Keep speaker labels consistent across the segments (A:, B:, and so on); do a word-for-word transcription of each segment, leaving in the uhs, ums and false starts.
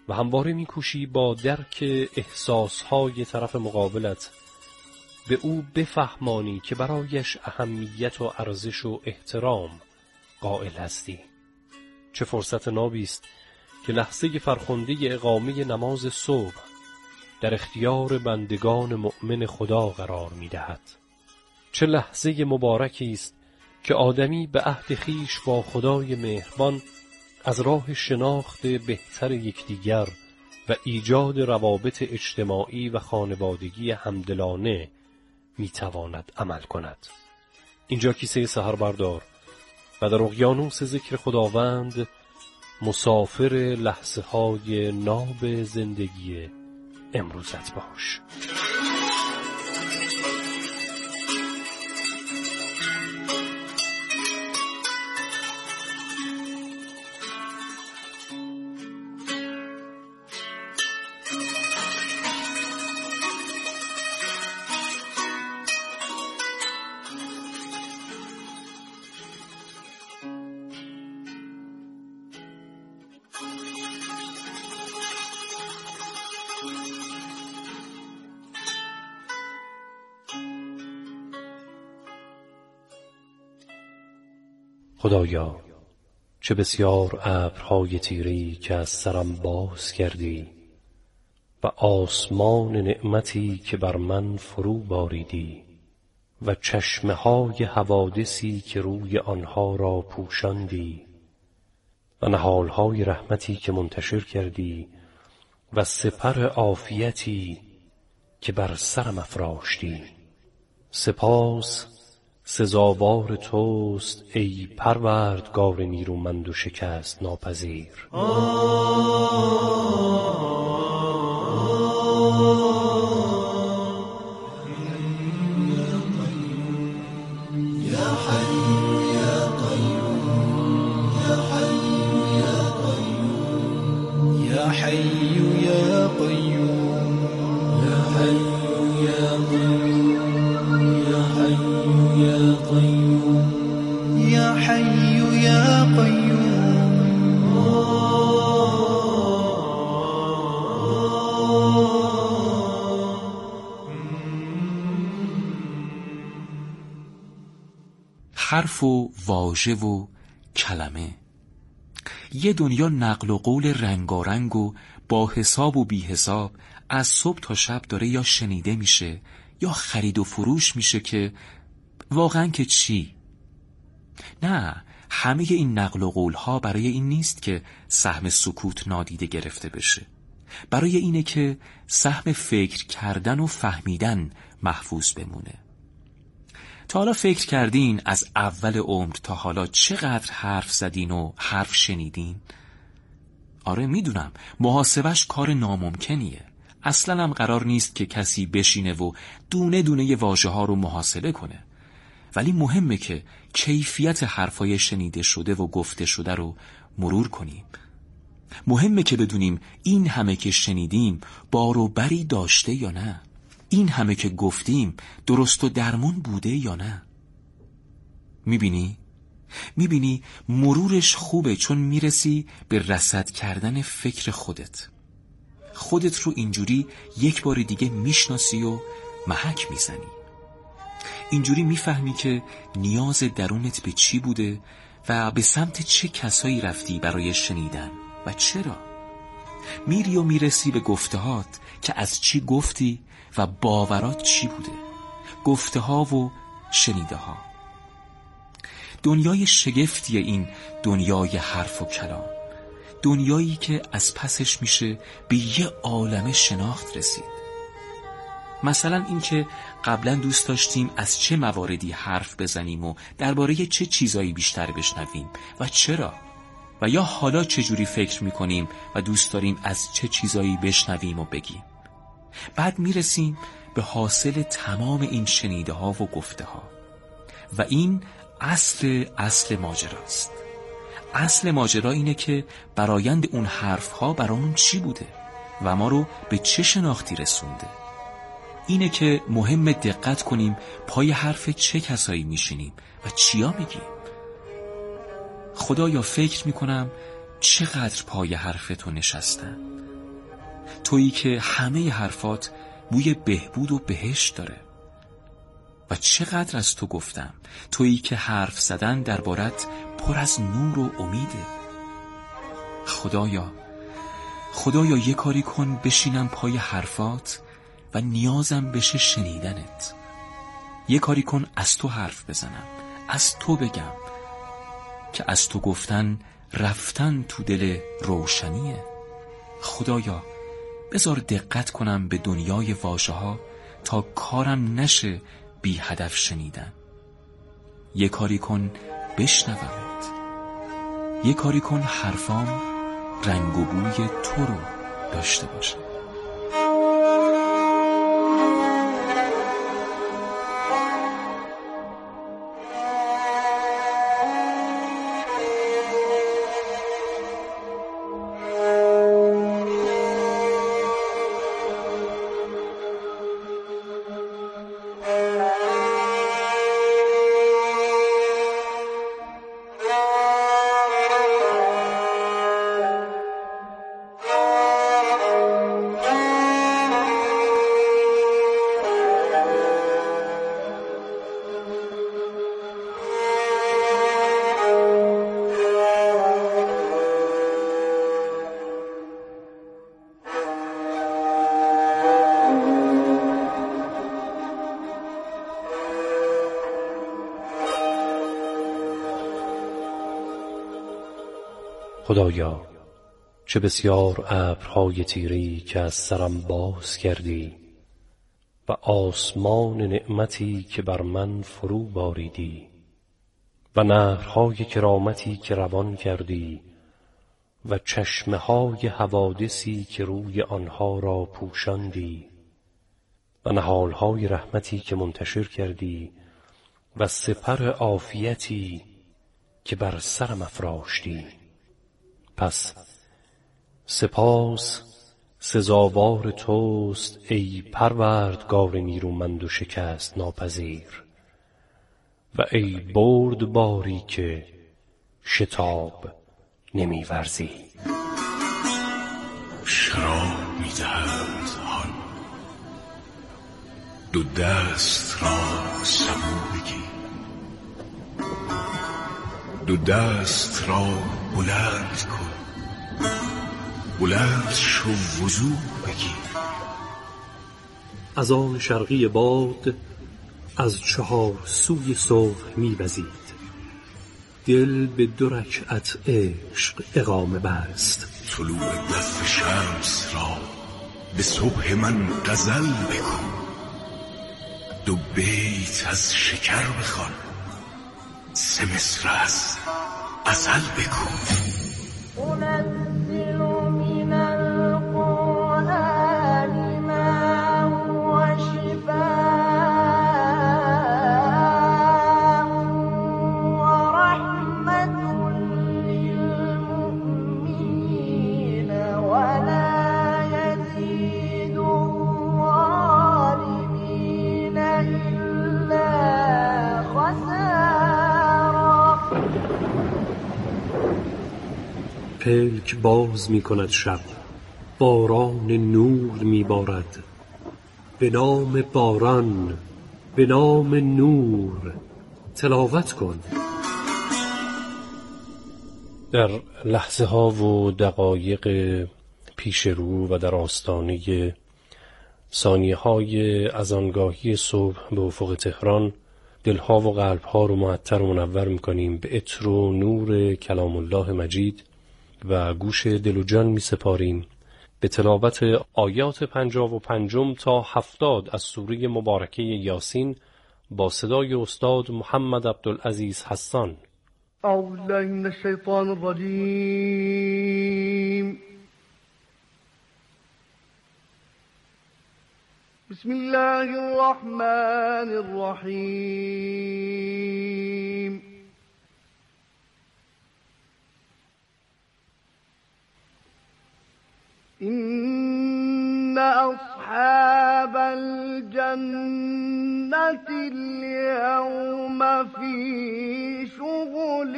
A: و همواره می‌کوشی با درک احساسهای طرف مقابلت به او بفهمانی که برایش اهمیت و ارزش و احترام قائل هستی. چه فرصت نابی است که لحظه فرخنده اقامه نماز صبح در اختیار بندگان مؤمن خدا قرار می‌دهد. چه لحظه مبارکی است که آدمی به عهد خویش با خدای مهربان از راه شناخت بهتر یکدیگر و ایجاد روابط اجتماعی و خانوادگی همدلانه میتواند عمل کند. اینجا کیسه سحر بردار و در اقیانوس ذکر خداوند مسافر لحظه های ناب زندگی امروزت باش. خدایا، چه بسیار ابرهای تیری که از سرم باز کردی و آسمان نعمتی که بر من فرو باریدی و چشمه های حوادثی که روی آنها را پوشاندی و نهالهای رحمتی که منتشر کردی و سپر عافیتی که بر سرم افراشتی. سپاس سزاوار توست ای پروردگار نیرومند و شکست ناپذیر.
B: حرف و واژه و کلمه، یه دنیا نقل و قول رنگارنگ و با حساب و بی حساب از صبح تا شب داره یا شنیده میشه یا خرید و فروش میشه که واقعا که چی؟ نه، همه این نقل و قول ها برای این نیست که سهم سکوت نادیده گرفته بشه، برای اینه که سهم فکر کردن و فهمیدن محفوظ بمونه. تا حالا فکر کردین از اول عمر تا حالا چقدر حرف زدین و حرف شنیدین؟ آره میدونم محاسبش کار ناممکنیه، اصلا هم قرار نیست که کسی بشینه و دونه دونه واژه ها رو محاسبه کنه، ولی مهمه که کیفیت حرفای شنیده شده و گفته شده رو مرور کنیم. مهمه که بدونیم این همه که شنیدیم بار و بری داشته یا نه، این همه که گفتیم درست و درمون بوده یا نه. میبینی؟ میبینی مرورش خوبه، چون میرسی به رصد کردن فکر خودت. خودت رو اینجوری یک بار دیگه میشناسی و محک میزنی. اینجوری میفهمی که نیاز درونت به چی بوده و به سمت چه کسایی رفتی برای شنیدن و چرا. میری و میرسی به گفتهات که از چی گفتی و باورات چی بوده، گفته ها و شنیده ها. دنیای شگفتی این دنیای حرف و کلام، دنیایی که از پسش میشه به یه عالمه شناخت رسید. مثلا این که قبلا دوست داشتیم از چه مواردی حرف بزنیم و درباره چه چیزایی بیشتر بشنویم و چرا، و یا حالا چجوری فکر میکنیم و دوست داریم از چه چیزایی بشنویم و بگیم. بعد میرسیم به حاصل تمام این شنیده ها و گفته ها و این اصل اصل ماجراست. اصل ماجرا اینه که برایند اون حرف ها برامون چی بوده و ما رو به چه شناختی رسونده. اینه که مهم دقت کنیم پای حرف چه کسایی میشینیم و چیا میگیم. خدایا فکر میکنم چقدر پای حرف تو نشستم تویی که همه حرفات بوی بهبود و بهشت داره. و چقدر از تو گفتم، تویی که حرف زدن دربارت پر از نور و امیده. خدایا خدایا یه کاری کن بشینم پای حرفات و نیازم بشه شنیدنت. یه کاری کن از تو حرف بزنم، از تو بگم، که از تو گفتن رفتن تو دل روشنیه. خدایا بذار دقت کنم به دنیای واژه ها تا کارم نشه بی هدف شنیدن. یه کاری کن بشنومت، یه کاری کن حرفام رنگ و بوی تو رو داشته باشه.
A: خدایا چه بسیار ابرهای تیری که از سرم باز کردی و آسمان نعمتی که بر من فرو باریدی و نهرهای کرامتی که روان کردی و چشمه‌های حوادثی که روی آنها را پوشاندی و نهالهای رحمتی که منتشر کردی و سپر عافیتی که بر سرم افراشتی. پس سپاس سزاوار توست ای پروردگار نیرومند و شکست ناپذیر و ای بردباری که شتاب نمی ورزی.
C: شراب می دهند آن دو دست را سبو بگیر، دو دست را بلند کن، بلند شو وضو بگیر.
A: از آن شرقی باد از چهار سوی صبح می وزید، دل به دو رکعت عشق اقامه بست.
C: طلوع دف شمس را به صبح من غزل بکن، دو بیت از شکر بخوان، سه مصر از غزل بکن.
D: أنزل من القرآن ما هو شفاء ورحمة للمؤمنين ولا يزيد الظالمين إلا خسارا.
A: پلک باز می کند شب، باران نور می بارد. به نام باران، به نام نور تلاوت کن. در لحظه ها و دقایق پیش رو و در آستانه ثانیه های از آنگاهی صبح به افق تهران، دلها و قلبها رو معطر و منور می‌کنیم به عطر و نور کلام الله مجید و گوش دل و جان می سپاریم به تلاوت آیات پنجاه و پنجم تا هفتاد از سوره مبارکه یاسین با صدای استاد محمد عبدالعزیز حسان.
E: اعوذ بالله من الشیطان الرجیم. بسم الله الرحمن الرحیم. إن أصحاب الجنة اليوم في شغل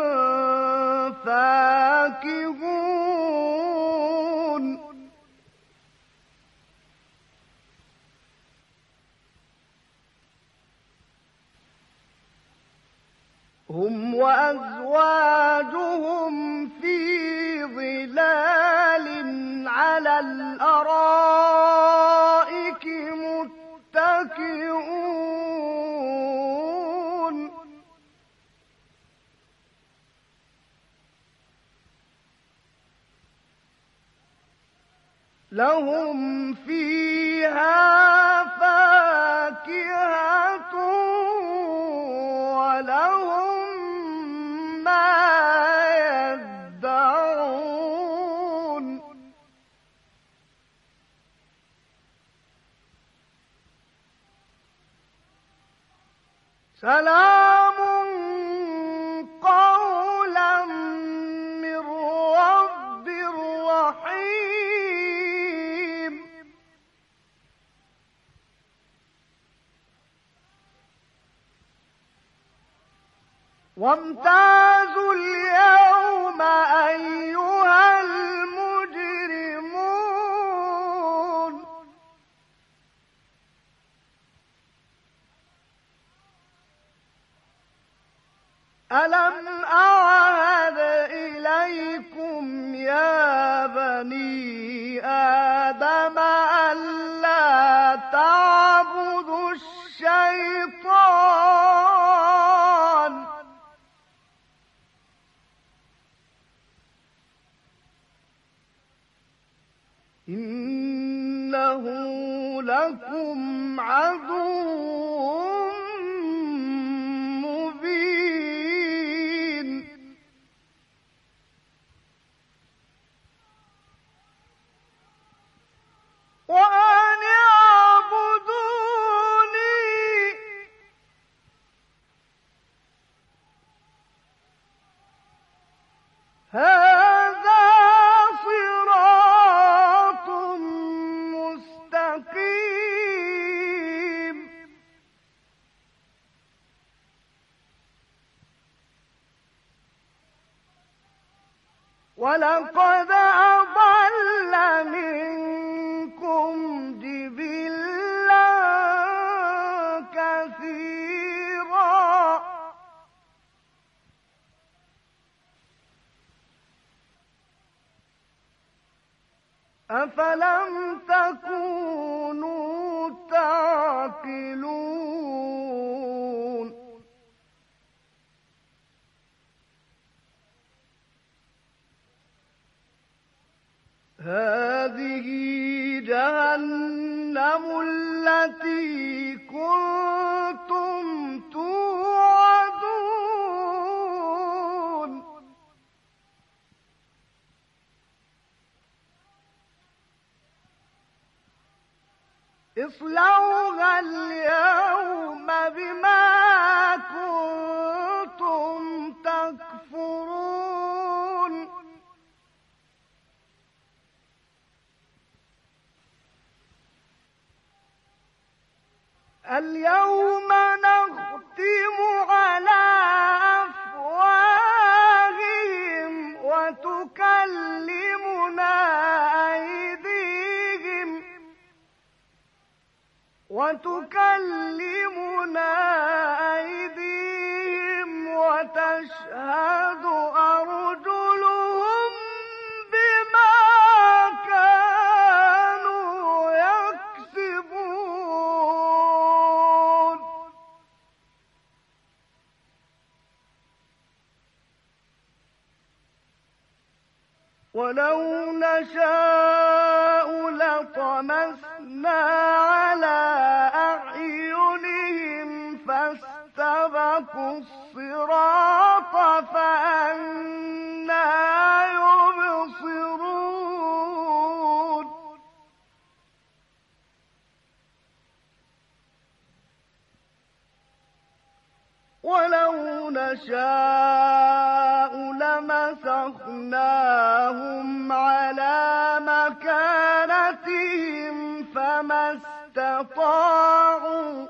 E: فاكهون هم وأزواجهم في ظلال على الأرائك متكئون لهم فيها فاكهة ولهم ما يدعون سلام قولا من رب رحيم وامتازوا اليوم أيها المجرمون ألم أعهد إليكم يا بني آدم ألا تعبدوا الشيطان إنه لكم عدو مبين وأن اعبدوني هذا صراط مستقيم ولقد أضل منكم جبلا كثيرا أفلم تكونوا تعقلون هذه جهنم التي كنتم توعدون اصلوها اليوم بما كنتم تكفرون اليوم نختم على أفواههم وتكلمنا أيديهم وتكلمنا أيديهم وتشهد أرجلهم بما كانوا يكسبون ولو نشاء لطمسنا على أعينهم فاستبقوا الصراط فأنى يبصرون ولو نشاء لمسخناهم على مكانتهم فما استطاعوا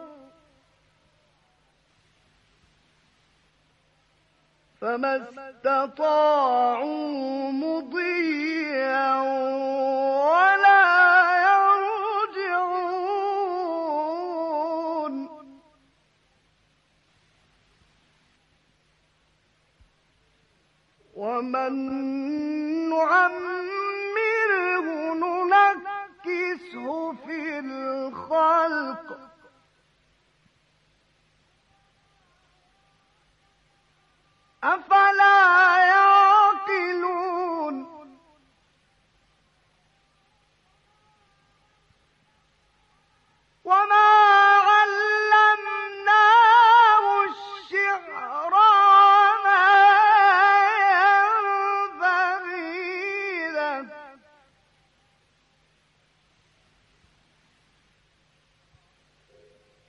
E: فما استطاعوا مضيا ولا يرجعون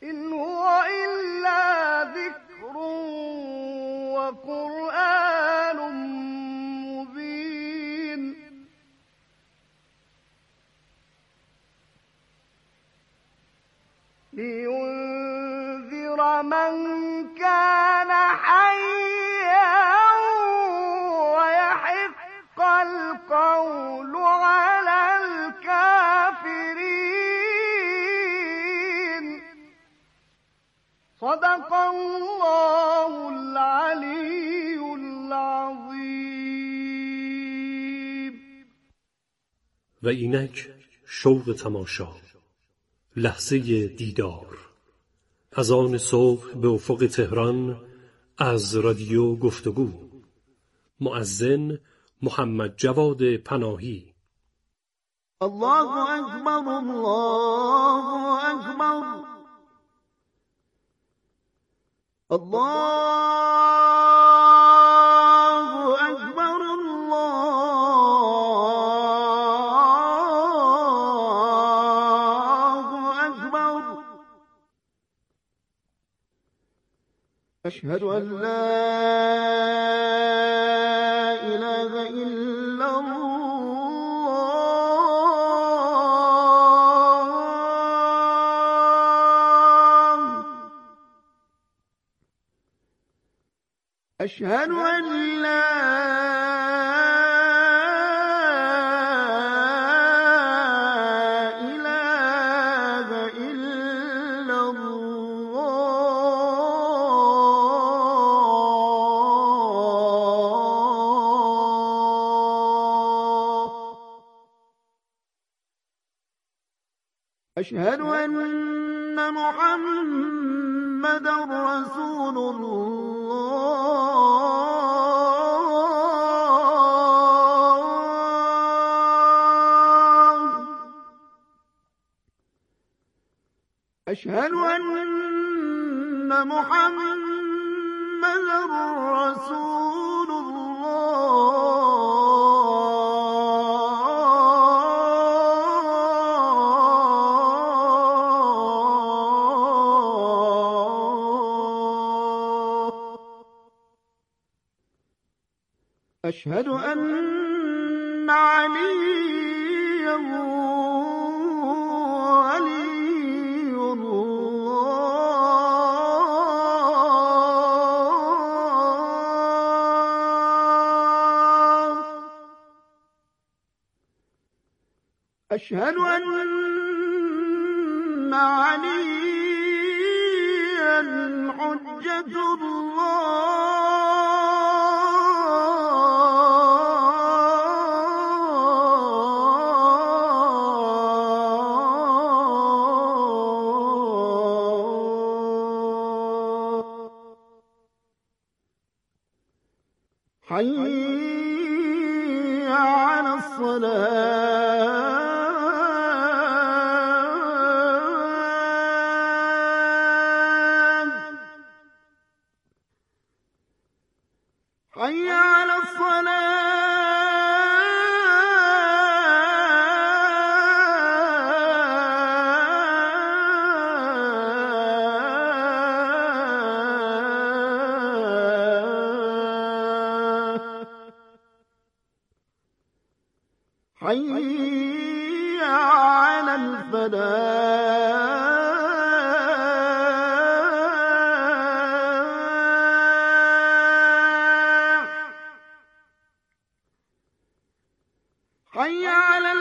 E: إن هو إلا ذكر وقرآن مبين لينذر من كان حيا ويحق القول على الكافرين. صدق الله العلي العظيم.
A: و اینک شوق تماشا، لحظه دیدار، از آن صبح به افق تهران، از رادیو گفتگو. مؤذن محمد جواد پناهی.
E: الله اکبر، الله اکبر، الله اکبر، الله اکبر. اشهد ان لا اله الا الله. أشهد أن لا إله إلا الله. أشهد أن محمدا رسول الله. أشهد أن محمدا رسول الله. أشهد أن عليا ولي الله. أشهد أن عليا حجة الله. حي على الصلاة. حي على الصلاة. حي على الفلاح. حي على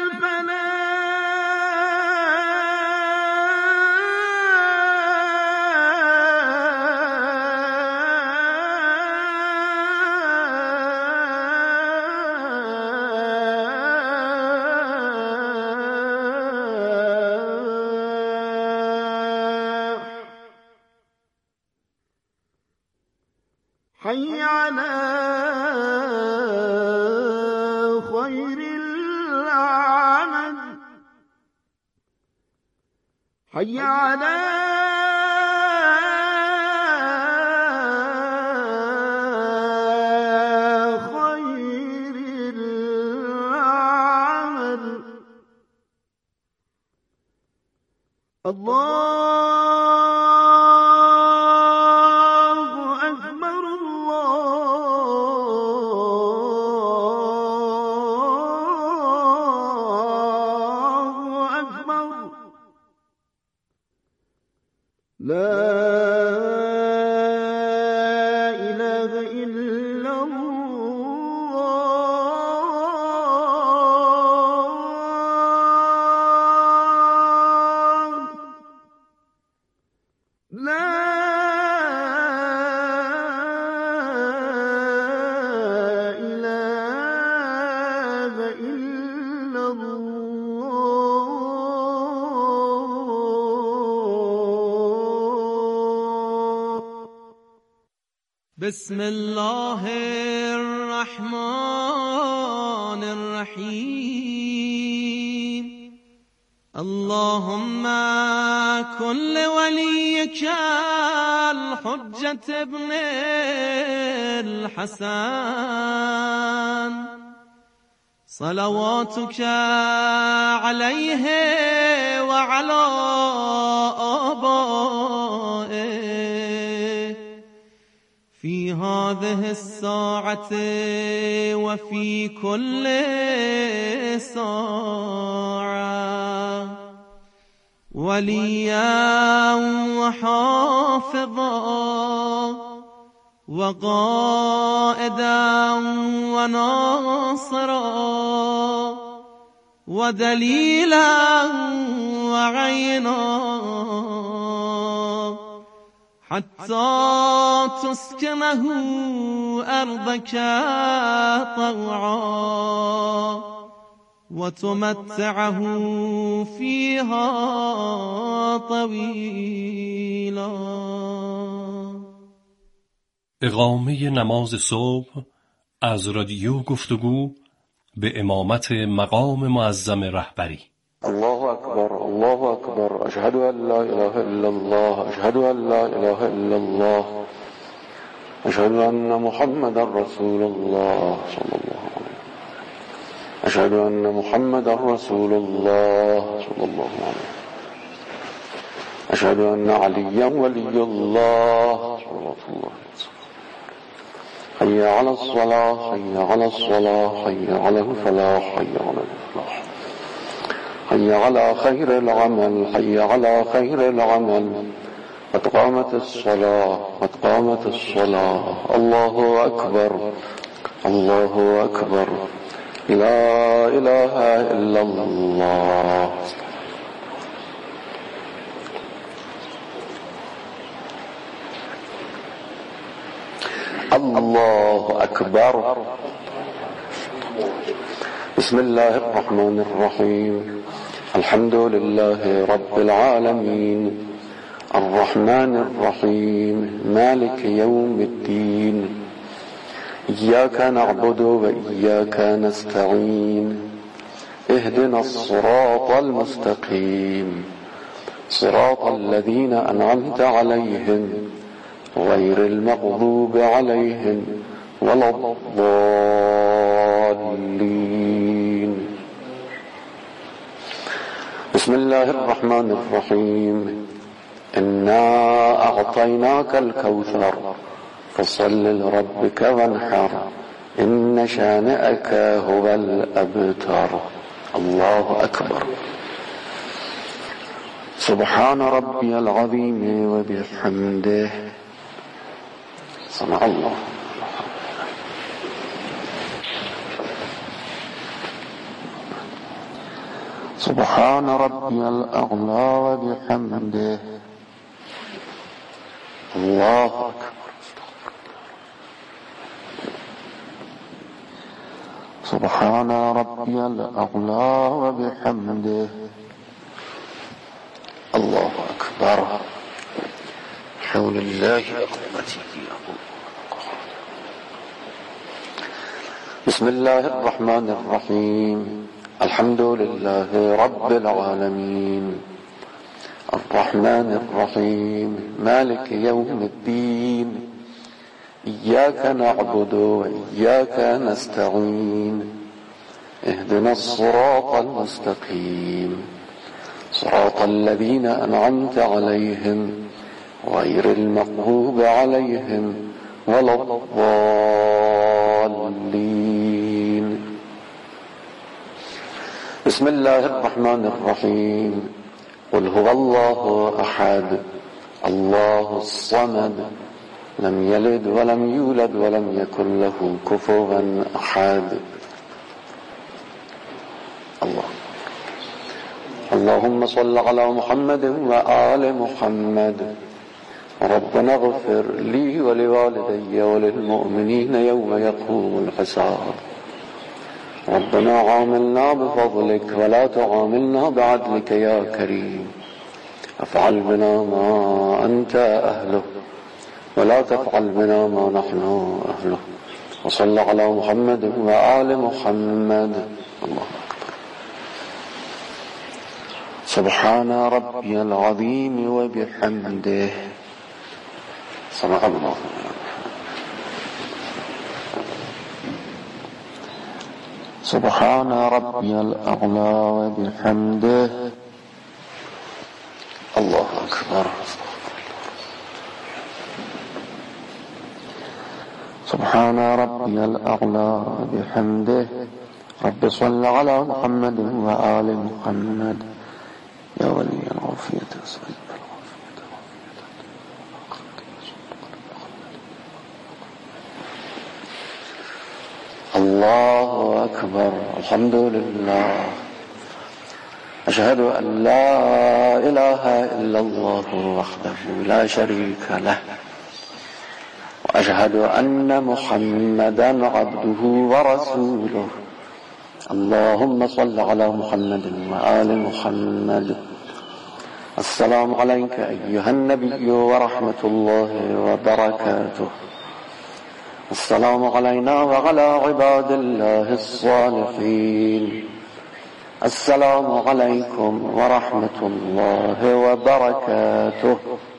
E: الفلاح. حي على خير العمل. حي على خير العمل. الله لا إله إلا الله لا إله إلا الله
F: بسم الله الرحمن الرحيم اللهم كن لوليك الحجة ابن الحسن صلواتك عليه وعلى آبائه في هذه الساعة وفي كل ساعة وليا وحافظا وقائدا وناصرا ودليلا وعينا حتى تسكنه أرضك طوعا وتمتعه فيها طويلا.
A: اقامه نماز صبح از رادیو گفتگو به امامت مقام معظم رهبری.
G: الله اکبر الله اکبر اشهد ان لا اله الا الله اشهد ان لا اله الا الله اشهد ان محمد رسول الله صلی الله علیه اشهد ان محمد رسول الله صلی الله علیه اشهد ان علی ولی الله صلی الله علیه حي على الصلاة حي على الصلاة حي على الفلاح حي على الفلاح حي على خير العمل حي على خير العمل قد قامت الصلاة قد قامت الصلاة الله أكبر الله أكبر لا إله إلا الله. الله أكبر. بسم الله الرحمن الرحيم الحمد لله رب العالمين الرحمن الرحيم مالك يوم الدين إياك نعبد وإياك نستعين اهدنا الصراط المستقيم صراط الذين أنعمت عليهم غير المغضوب عليهم ولا الضالين. بسم الله الرحمن الرحيم إنا أعطيناك الكوثر فصل لربك وانحر إن شانئك هو الأبتر. الله أكبر. سبحان ربي العظيم وبحمده سمع الله. سبحان ربي الأعلى وبحمده الله أكبر. سبحان ربي الأعلى وبحمده الله أكبر. حول الله قوتي. بسم الله الرحمن الرحيم الحمد لله رب العالمين الرحمن الرحيم مالك يوم الدين إياك نعبد وإياك نستعين اهدنا الصراط المستقيم صراط الذين أنعمت عليهم غير المغضوب عليهم ولا الضالين. بسم الله الرحمن الرحيم قل هو الله أحد الله الصمد لم يلد ولم يولد ولم يكن له كفوا أحد. الله اللهم صل على محمد وآل محمد. ربنا اغفر لي ولوالدي وللمؤمنين يوم يقوم الحساب. ربنا عاملنا بفضلك ولا تعاملنا بعدلك يا كريم. افعل بنا ما أنت أهله ولا تفعل بنا ما نحن أهله. وصل على محمد وآل محمد. الله أكبر. سبحان ربي العظيم وبحمده. صدق الله. سبحان ربي الأعلى وبحمده. الله أكبر. سبحان ربي الأعلى بحمده. رب صل على محمد وآل محمد. يا ولي العافية الله أكبر. الحمد لله. أشهد أن لا إله إلا الله وحده لا شريك له وأشهد أن محمدا عبده ورسوله. اللهم صل على محمد وآل محمد. السلام عليك أيها النبي ورحمة الله وبركاته. السلام علينا وعلى عباد الله الصالحين. السلام عليكم ورحمة الله وبركاته.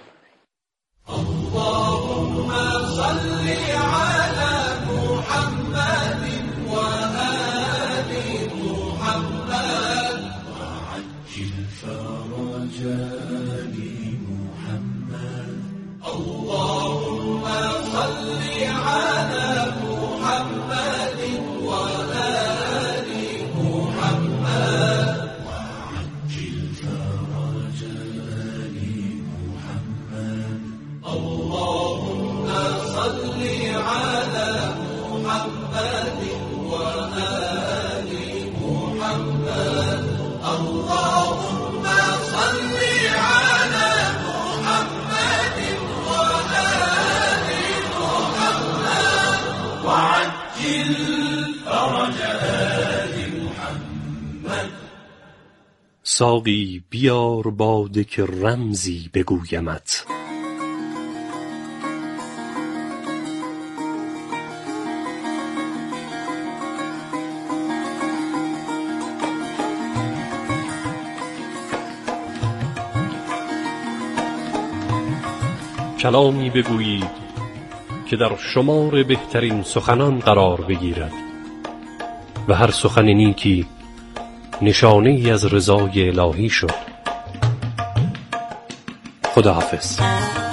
C: اللهم صل على محمد وآل محمد وعجل فرج آل محمد. اللهم صل على محمد وآل محمد وعجل فرج آل محمد. اللهم صل على محمد وآل محمد. اللهم صل على محمد وآل محمد وعجل فرج آل محمد.
A: ساقی بیار باده که رمزی بگویمت. کلامی بگویید که در شمار بهترین سخنان قرار بگیرد و هر سخن نیکی نشانه ای از رضای الهی شد. خداحافظ.